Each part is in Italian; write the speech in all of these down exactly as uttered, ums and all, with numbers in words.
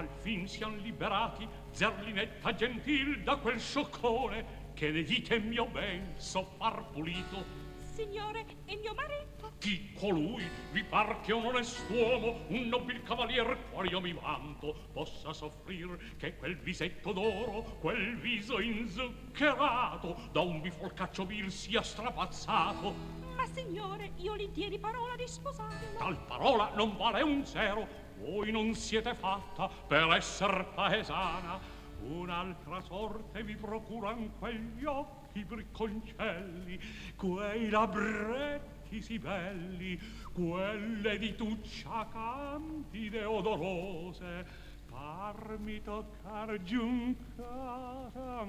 al fin sian liberati Zerlinetta gentil da quel scioccone che le dite mio ben so far pulito. Signore, è mio marito. Chi colui vi par che un onest'uomo, un nobil cavalier, qual io mi vanto, possa soffrir che quel visetto d'oro, quel viso inzuccherato, da un bifolcaccio vil sia strapazzato? Ma signore, io li diedi parola di sposarlo. Tal parola non vale un zero. Voi non siete fatta per esser paesana. Un'altra sorte vi procuran quegli occhi bricconcelli, quei labbretti sì belli, quelle di tuccia candide odorose, farmi toccar giuncata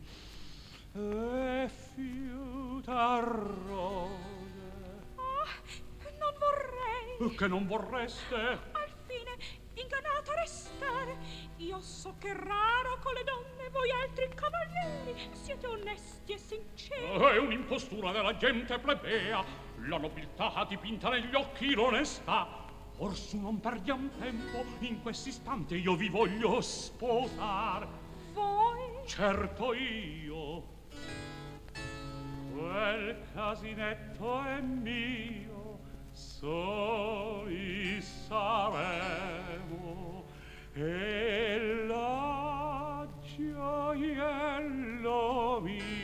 e fiutar rose. Ah, non vorrei. Che non vorreste? Al fine ingannata restare. Io so che raro con le donne voi altri cavalieri siete onesti e sinceri. È un'impostura della gente plebea. La nobiltà dipinta negli occhi l'onestà. Orsù non perdiam tempo, in quest'istante io vi voglio sposar. Voi? Certo io. Quel casinetto è mio, soli saremo, e la gioiello mio